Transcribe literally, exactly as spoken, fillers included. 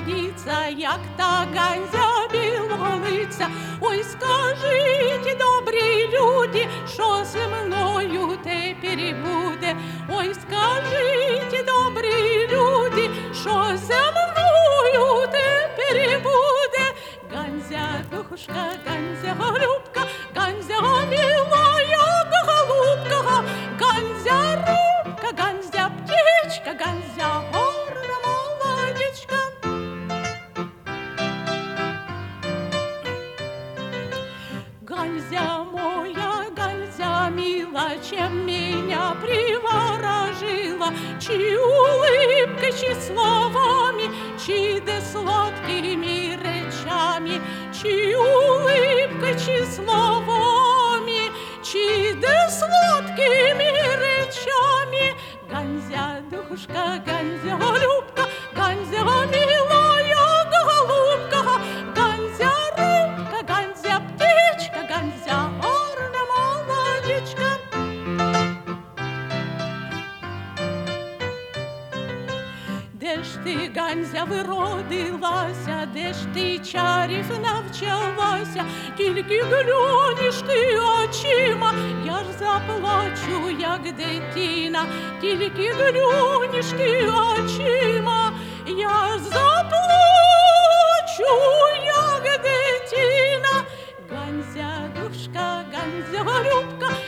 дивіться, як та Ганзя білолиця. Ой, скажіть, добрі люди, що зі мною тепер буде? Ой, скажіть, добрі люди, що зі мною тепер буде? Ганзя, душка, Ганзя, голубка, Ганзя, милая голубка, Ганзя, рыбка, Ганзя, птичка, Ганзя, горна молодечка. Ганзя моя, Ганзя мила, чем меня приворожила, чи улыбкой, чи словами, чи де сладкими речами, чи улыбкой, чи словами, чи де сладкими речами. Ганзя, душка, Ганзя, голубка, Ганзя, милая голубка, Ганзя, рыбка, Ганзя, птичка, Ганзя, горна молодечка. Де ж ти, Ганзя, виродилася, де ж ти чарів навчалася? Тільки глянеш ти очима, я ж заплачу, як дитина. Тільки глянеш ти очима, я ж заплачу, як дитина. Ганзя, душка, Ганзя, голубка,